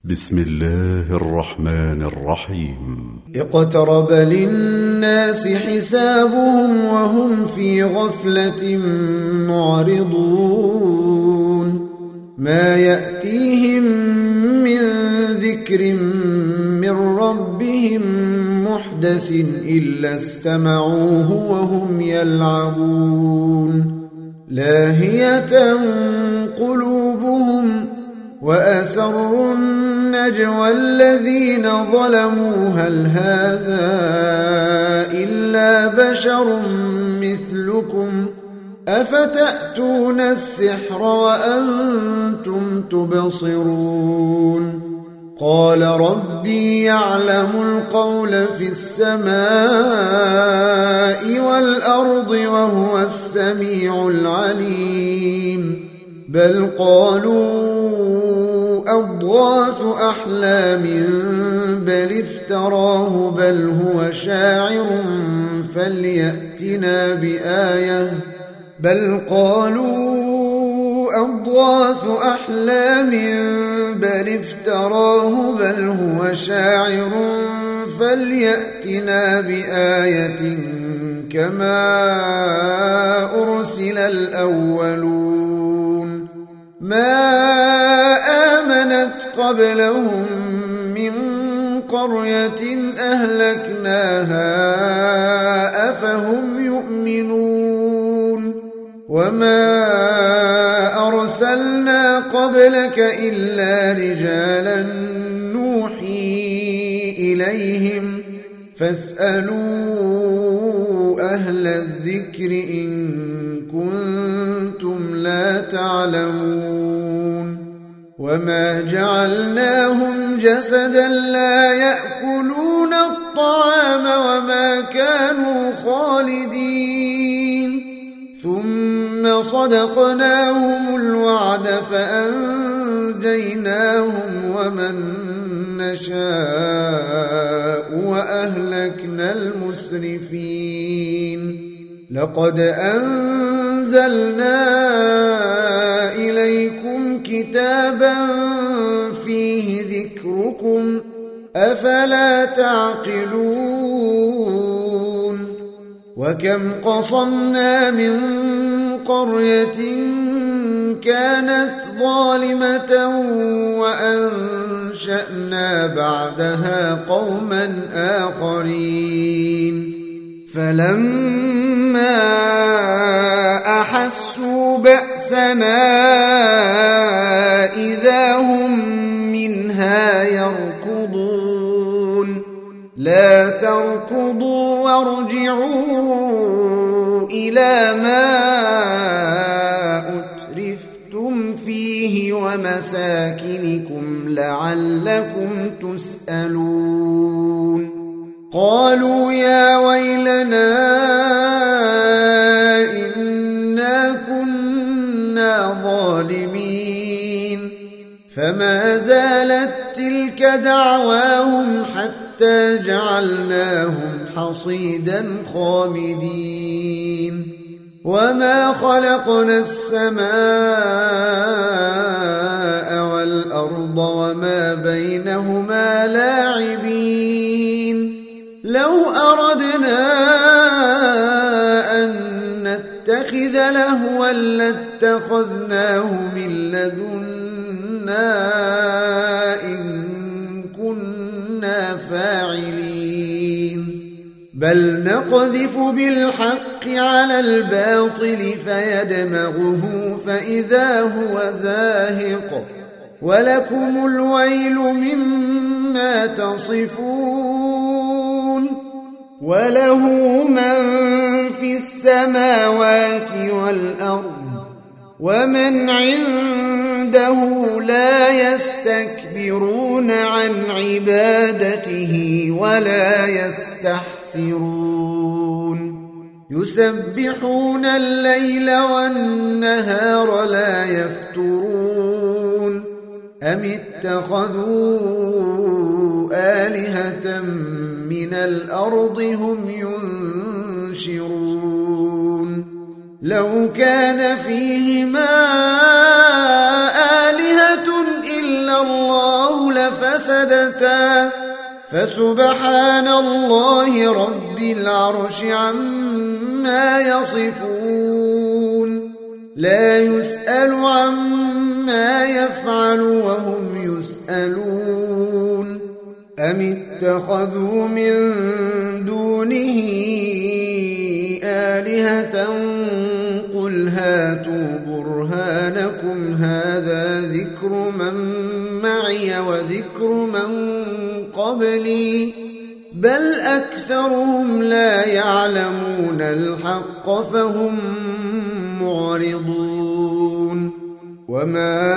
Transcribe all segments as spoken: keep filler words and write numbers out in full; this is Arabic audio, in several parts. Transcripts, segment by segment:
بسم الله الرحمن الرحيم اقترب للناس حسابهم وهم في غفلة معرضون ما يأتيهم من ذكر من ربهم محدث إلا استمعوه وهم يلعبون لاهية قلوبهم وأسروا النجوى الذين ظلموا هل هذا إلا بشر مثلكم أفتأتون السحر وأنتم تبصرون قال ربي يعلم القول في السماء والأرض وهو السميع العليم بل قالوا أضغاث أحلام بل افتراه بل هو شاعر فليأتنا بآية بل قالوا أضغاث أحلام بل افتراه بل هو شاعر فليأتنا بآية كما أرسل الأولون ما آمنت قبلهم من قرية أهلكناها أفهم يؤمنون وما أرسلنا قبلك إلا رجالا نوحي إليهم فاسألوا أهل الذكر إن كنتم لا تعلمون وما جعلناهم جسدا لا يأكلون الطعام وما كانوا خالدين ثم صدقناهم الوعد فأنجيناهم ومن نشاء وأهلكنا المسرفين لقد أنزلنا إليكم كتابا فيه ذكركم أفلا تعقلون وكم قصمنا من قرية كانت ظالمة وأنشأنا بعدها قوما آخرين فلما أحسوا بأسنا إذا هم منها يركضون لا تركضوا وارجعوا إلى ما أترفتم فيه ومساكنكم لعلكم تسألون قالوا يا ويلنا إنا كنا ظالمين فما زالت تلك دعواهم حتى جعلناهم حصيدا خامدين وما خلقنا السماء والأرض وما بينهما لاعبين لو أردنا أن نتخذ لهوا لاتخذناه من لدنا إن كنا فاعلين بل نقذف بالحق على الباطل فيدمغه فإذا هو زاهق ولكم الويل مما تصفون وله من في السماوات والأرض ومن عنده لا يستكبرون عن عبادته ولا يستحسرون يسبحون الليل والنهار لا يفترون أم اتخذوا آلهة من الأرض هم ينشرون لو كان فيهما آلهة إلا الله فسدتا فسبحان الله رب العرش عما يصفون لا يسأل عما يفعل وهم يسألون أم اتخذوا من دونه آلهة قل هاتوا برهانكم هذا ذكر من معي وذكر من قبلي بل أكثرهم لا يعلمون الحق فهم معرضون وما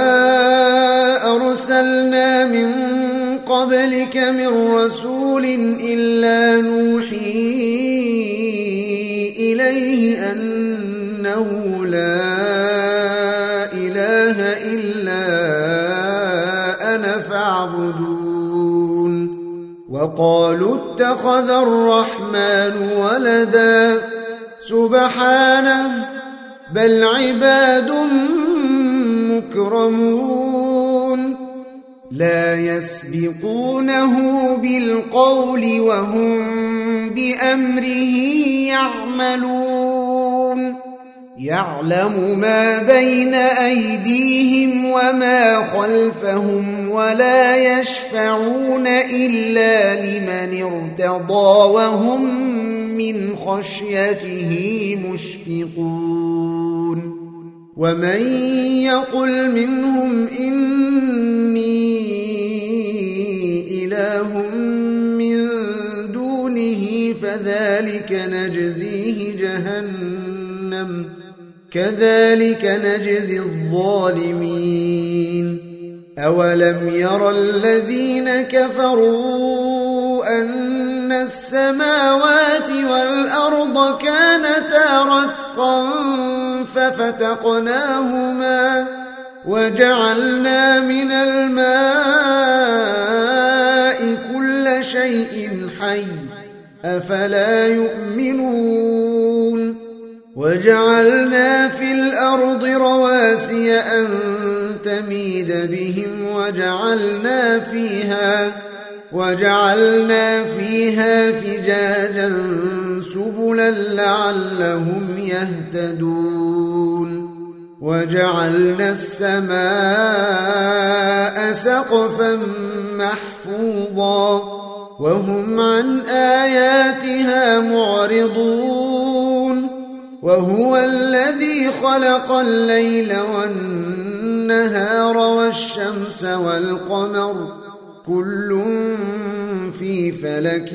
أرسلنا من قبلك من رسول إلا نوحي إليه أنه لا إله إلا أنا فاعبدون وقالوا اتخذ الرحمن ولدا سبحانه بل عباد مكرمون لا يسبقونه بالقول وهم بأمره يعملون يعلم ما بين أيديهم وما خلفهم ولا يشفعون إلا لمن ارتضى وهم من خشيته مشفقون ومن يقل منهم إني إله من دونه فذلك نجزيه جهنم كذلك نجزي الظالمين أولم يرى الذين كفروا أن السماوات والأرض كانتا رتقا ففتقناهما وجعلنا من الماء كل شيء حي أفلا يؤمنون وجعلنا في الأرض رواسي أن تميد بهم وجعلنا فيها وجعلنا فيها فجاجا سبلا لعلهم يهتدون وجعلنا السماء سقفا محفوظا وهم عن آياتها معرضون وهو الذي خلق الليل والنهار والشمس والقمر كل في فلك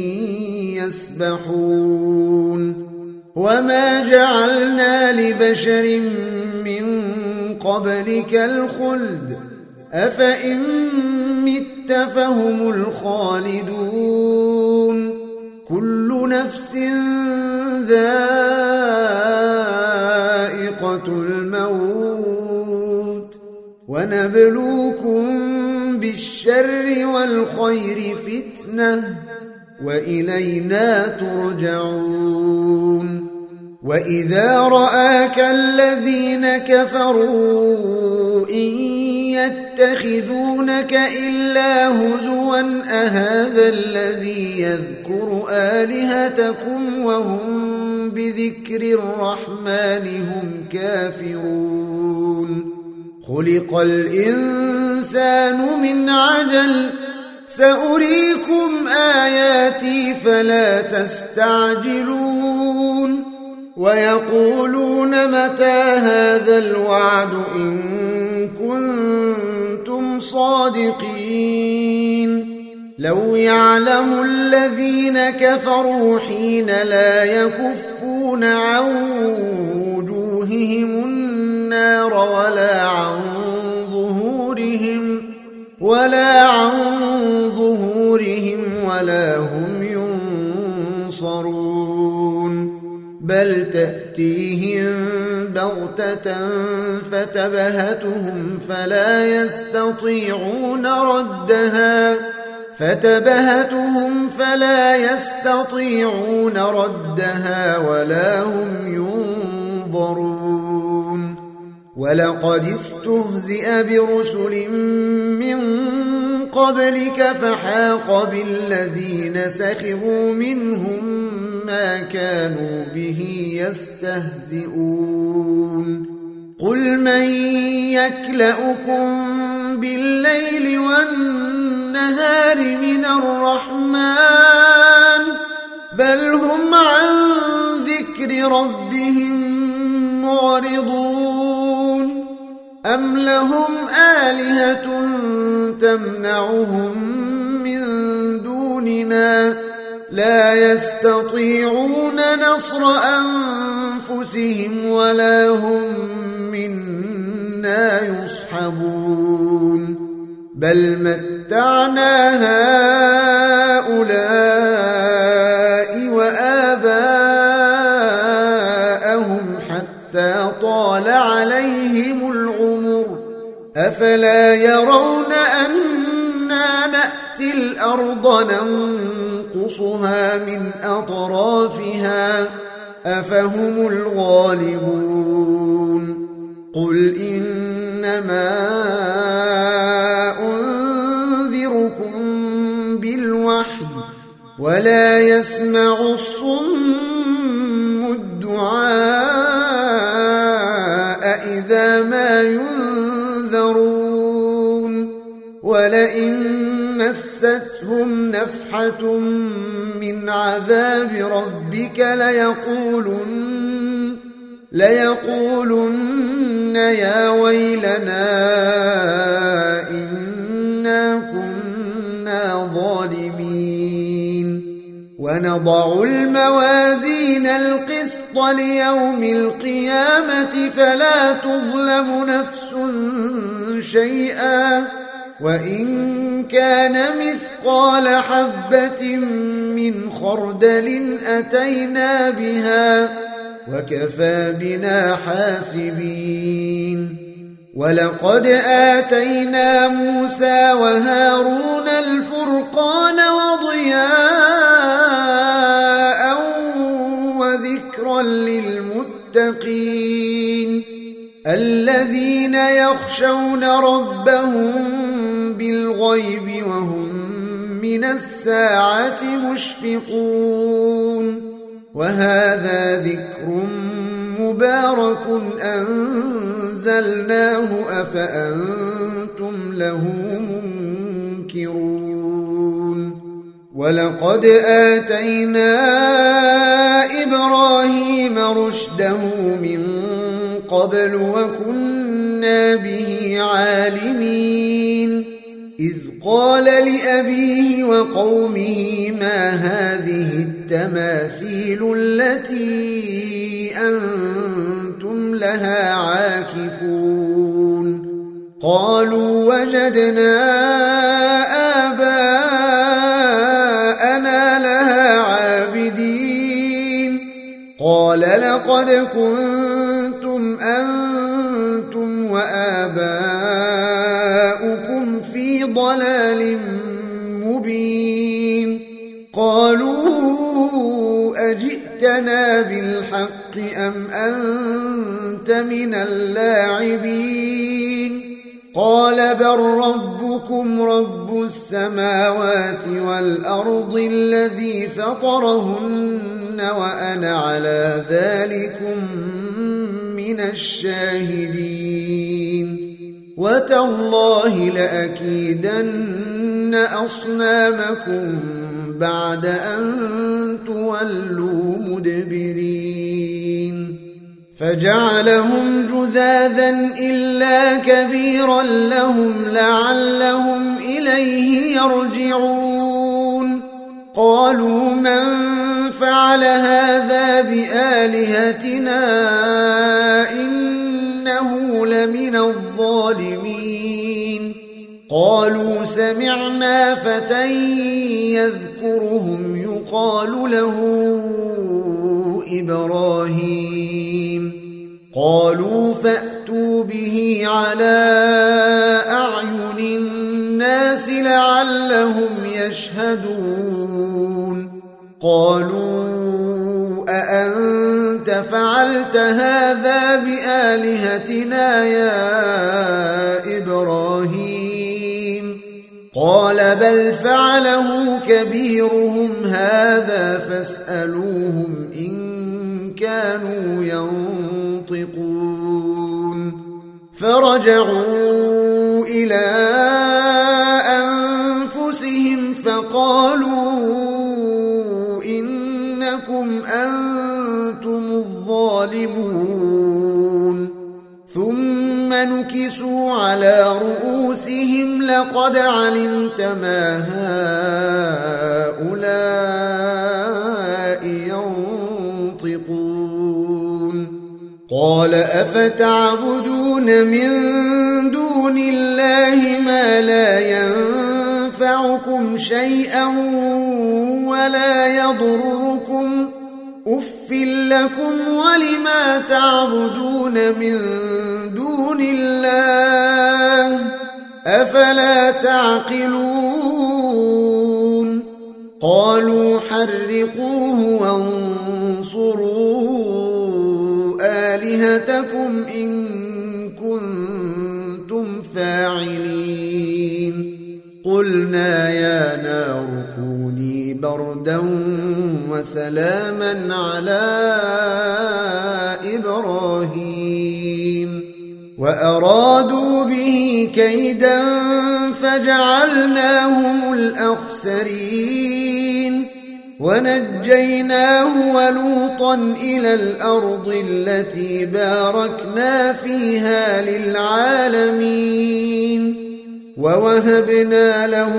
يسبحون وما جعلنا لبشر من قبلك الخلد أفإن مت فهم الخالدون كل نفس ذائقة الموت ونبلوكم بالشر والخير فتنة وإلينا ترجعون وإذا رآك الذين كفروا إن يتخذونك إلا هزوا أهذا الذي يذكر آلهتكم وهم بذكر الرحمن هم كافرون خلق الإنسان من عجل سأريكم آياتي فلا تستعجلون ويقولون متى هذا الوعد إن كنتم صادقين لو يعلم الذين كفروا حين لا يكفون عن وجوههم النار ولا عن ظهورهم ولا عن ظهورهم ولا هم ينصرون بل تأتيهم بغتة فتبهتهم فلا يستطيعون ردها فتبهتهم فلا يستطيعون ردها ولا هم ينظرون ولقد استهزئ برسل من قبلك فحاق بالذين سخروا منهم ما كانوا به يستهزئون قل من يكلؤكم بالليل والنهار من الرحمن بل هم عن ذكر ربهم معرضون أم لهم آلهة تمنعهم من دوننا لا يستطيعون نصر أنفسهم ولا هم منا يصحبون بل متعنا هؤلاء وآباءهم حتى طال عليهم العمر أفلا يرون أنا نأتي الأرض ننقصها من أطرافها أفهم الغالبون قل إنما أنذركم بالوحي ولا يسمع الصم الدعاء إذا ما ينذرون ولئن مستهم نفحة من عذاب ربك ليقولن ليقولن يا ويلنا إنا كنا ظالمين ونضع الموازين القسط ليوم القيامة فلا تظلم نفس شيئا وإن كان مثقال حبة من خردل أتينا بها وكفى بنا حاسبين ولقد آتينا موسى وهارون الفرقان وضياء وذكرا للمتقين الذين يخشون ربهم بالغيب وهم من الساعة مشفقون وهذا ذكر مبارك أنزلناه أفأنتم له منكرون ولقد آتينا إبراهيم رشده من قبل وكنا به عالمين إذ قال لأبيه وقومه ما هذه التماثيل التي أنتم لها عاكفون قالوا وجدنا آباءنا لها عابدين قال لقد كنتم أنتم وآباؤكم في ضلال مبين قالوا أجئتنا بالحق أم أنت من اللاعبين قال بل ربكم رب السماوات والأرض الذي فطرهن وأنا على ذلكم من الشاهدين وتالله لأكيدن أصنامكم بعد أن تولوا مدبرين فجعلهم جذاذا إلا كبيرا لهم لعلهم إليه يرجعون قالوا من فعل هذا بآلهتنا إنه لمن الظالمين قالوا سمعنا فتى يذكرهم يقال له إبراهيم قالوا فأتوا به على أعين الناس لعلهم يشهدون قالوا أأنت فعلت هذا بآلهتنا يا إبراهيم قال قال بل فعله كبيرهم هذا فاسألوهم إن كانوا ينطقون فرجعوا إلى أنفسهم فقالوا إنكم أنتم الظالمون ثم نكسوا على رؤوسهم لقد علمت ما هؤلاء ينطقون قال أفتعبدون من دون الله ما لا ينفعكم شيئا ولا يضركم أف لكم ولما تعبدون من دون الله أفلا تعقلون قالوا حرقوه وانصروا آلهتكم إن كنتم فاعلين قلنا يا نار كوني بردا وسلاما على إبراهيم وأرادوا به كيدا فجعلناهم الأخسرين ونجيناه ولوطا إلى الأرض التي باركنا فيها للعالمين ووهبنا له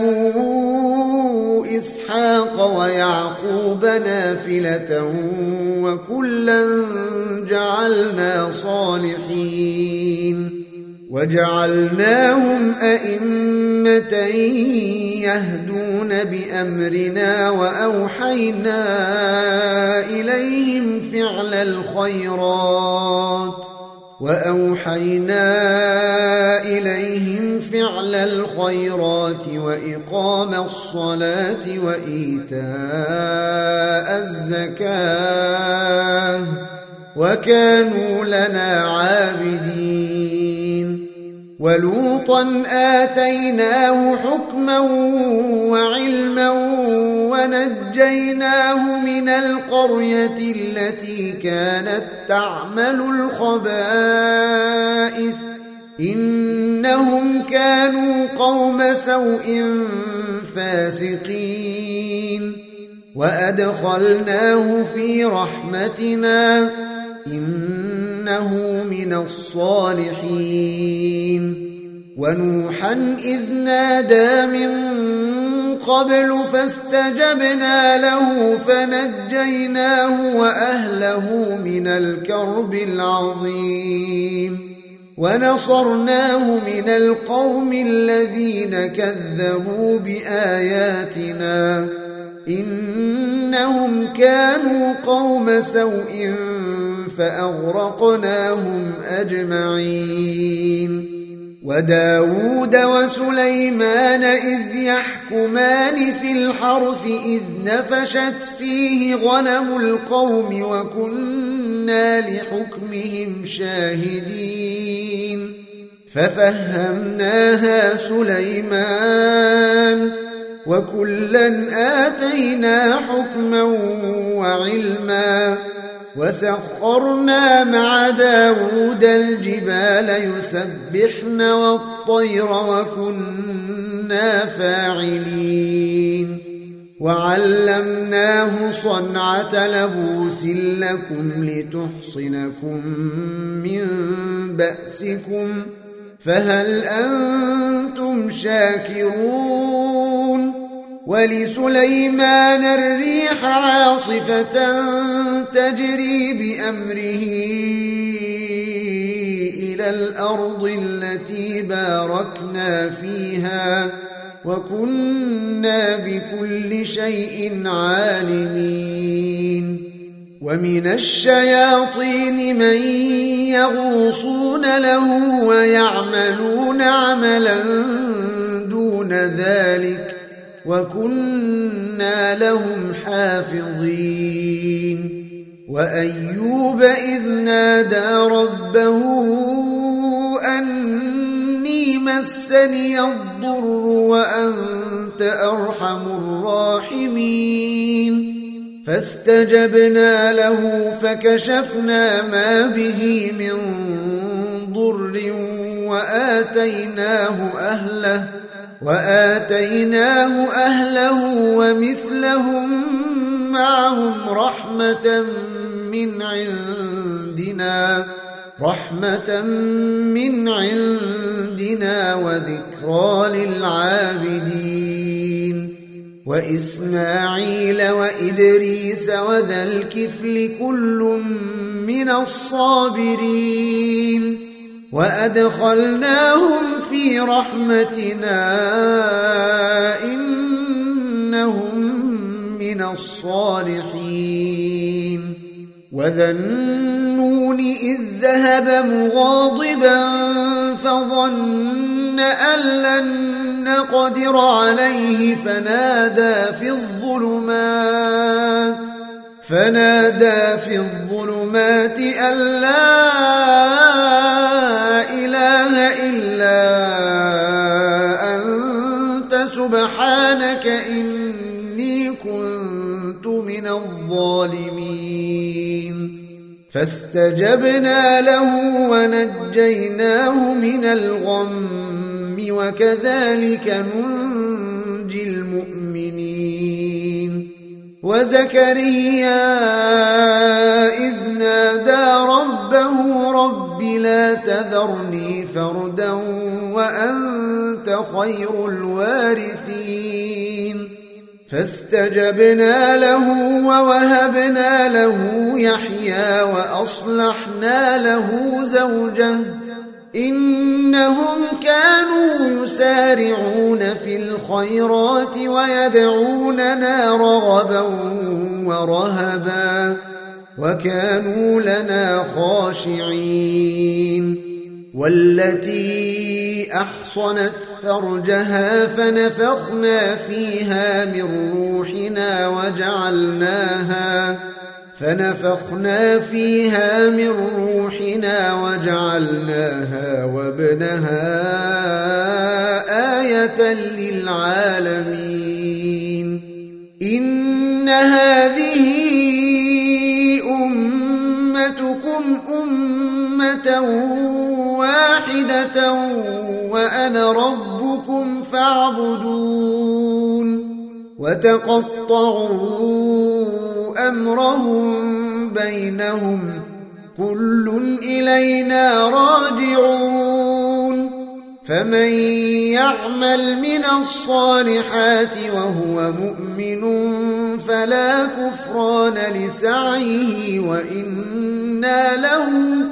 إسحاق ويعقوب نافلة وكلا جعلنا صالحين وجعلناهم أئمة يهدون بأمرنا وأوحينا إليهم فعل الخيرات وأوحينا إليهم فعل الخيرات وإقام الصلاة وإيتاء الزكاة وكانوا لنا عابدين ولوطا آتيناه حكما وعلما ونجيناه من القرية التي كانت تعمل الخبائث إنهم كانوا قوم سوء فاسقين وأدخلناه في رحمتنا إنه من الصالحين ونوحا إذ نادى من قبل فاستجبنا له فنجيناه وأهله من الكرب العظيم ونصرناه من القوم الذين كذبوا بآياتنا إنهم كانوا قوم سوء فأغرقناهم أجمعين وداود وسليمان إذ يحكمان في الحرث إذ نفشت فيه غنم القوم وكنا لحكمهم شاهدين ففهمناها سليمان وكلا آتينا حكما وعلما وسخرنا مع داود الجبال يسبحن والطير وكنا فاعلين وعلمناه صنعة لبوس لكم لتحصنكم من بأسكم فهل أنتم شاكرون ولسليمان الريح عاصفة تجري بأمره إلى الأرض التي باركنا فيها وكنا بكل شيء عالمين ومن الشياطين من يغوصون له ويعملون عملا دون ذلك وكنا لهم حافظين وأيوب إذ نادى ربه أني مسني الضر وأنت أرحم الراحمين فاستجبنا له فكشفنا ما به من ضر وآتيناه أهله وآتيناه أهله ومثلهم معهم رحمة من عندنا رحمة من عندنا وذكرى للعابدين وإسماعيل وإدريس وذا الكفل كل من الصابرين وأدخلناهم في رحمتنا إنهم من الصالحين وذا النون إذ ذهب مغاضبا فظن أن لن نقدر عليه فنادى في الظلمات فنادى في الظلمات أن لا إله إلا أنت سبحانك إني كنت من الظالمين فاستجبنا له ونجيناه من الغم وكذلك ننجي المؤمنين وزكريا إذ نادى ربه رب لا تذرني فردا وأنت خير الوارثين فاستجبنا له ووهبنا له يحيى وأصلحنا له زوجه إنهم كانوا يسارعون في الخيرات ويدعوننا رغبا ورهبا وكانوا لنا خاشعين والتي أحصنت فرجها فنفخنا فيها من روحنا وجعلناها فنفخنا فيها من روحنا وجعلناها وابنها آية للعالمين إن هذه أمتكم أمة واحدة وأنا ربكم فاعبدون وتقطعوا أمرهم بينهم كل إلينا راجعون فمن يعمل من الصالحات وهو مؤمن فلا كفران لسعيه وإنا له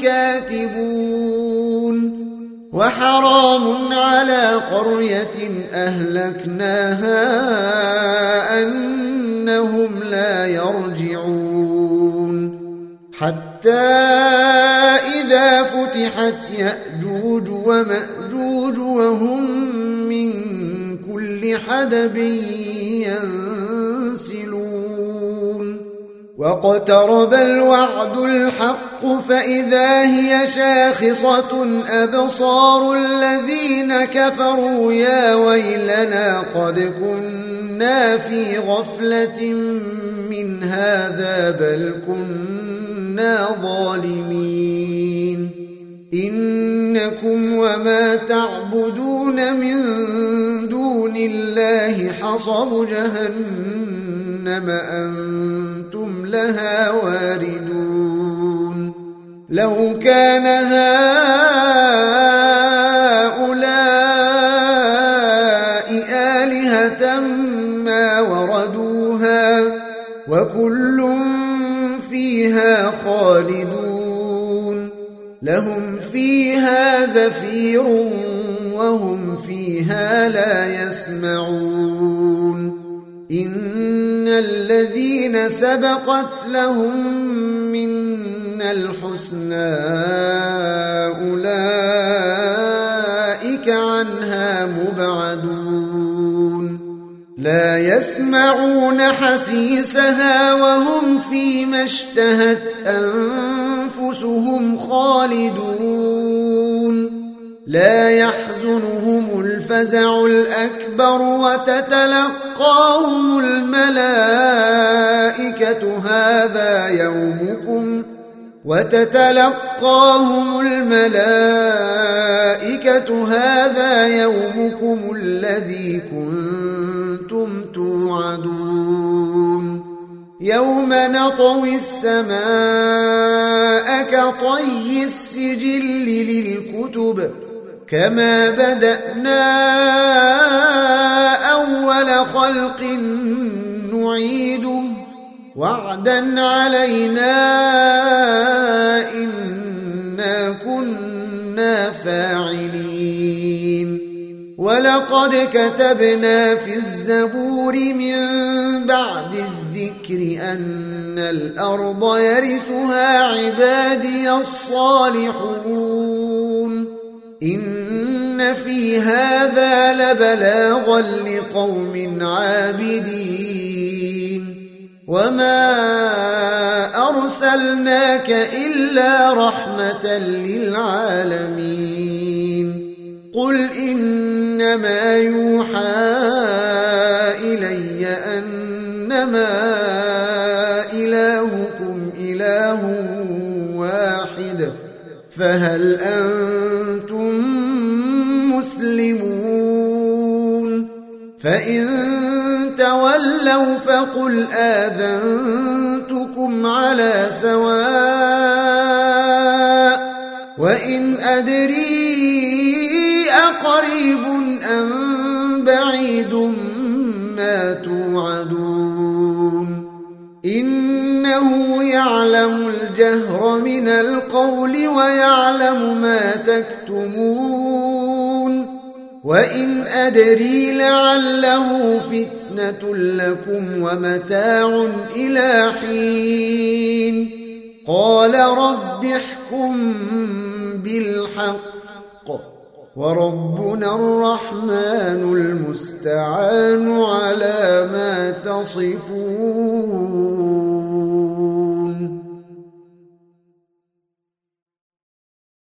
كاتبون وحرام على قرية أهلكناها أنهم لا يرجعون حتى إذا فتحت يأجوج ومأجوج وهم من كل حدب ينسلون واقترب الوعد الحق فإذا هي شاخصة أبصار الذين كفروا يا ويلنا قد كنا في غفلة من هذا بل كنا ظالمين إنكم وما تعبدون من دون الله حصب جهنم أنتم لها واردون لو كان هؤلاء آلهة ما وردوها وكل فيها خالدون لهم فيها زفير وهم فيها لا يسمعون إن الذين سبقت لهم منا الحسنى أولئك عنها مبعدون لا يسمعون حسيسها وهم فيما اشتهت أنفسهم خالدون لا يحزن ويحزنهم الفزع الأكبر وتتلقاهم الملائكة هذا يومكم وتتلقاهم الملائكة هذا يومكم الذي كنتم توعدون يوم نطوي السماء كطي السجل للكتب كما بدأنا أول خلق نعيده وعدا علينا إنا كنا فاعلين ولقد كتبنا في الزبور من بعد الذكر أن الأرض يرثها عبادي الصالحون إن في هذا لبلاغا لقوم عابدين وما أرسلناك إلا رحمة للعالمين قل إنما يوحى إلي أنما إلهكم إله واحد فهل أنتم مسلمون فإن تولوا فقل آذنتكم على سواء وإن أدري أقريب أم بعيد ما توعدون إنه يعلم الجهر من القول ويعلم ما تكتمون وإن أدري لعله فتنة لكم ومتاع إلى حين قال رب احكم بالحق وربنا الرحمن المستعان على ما تصفون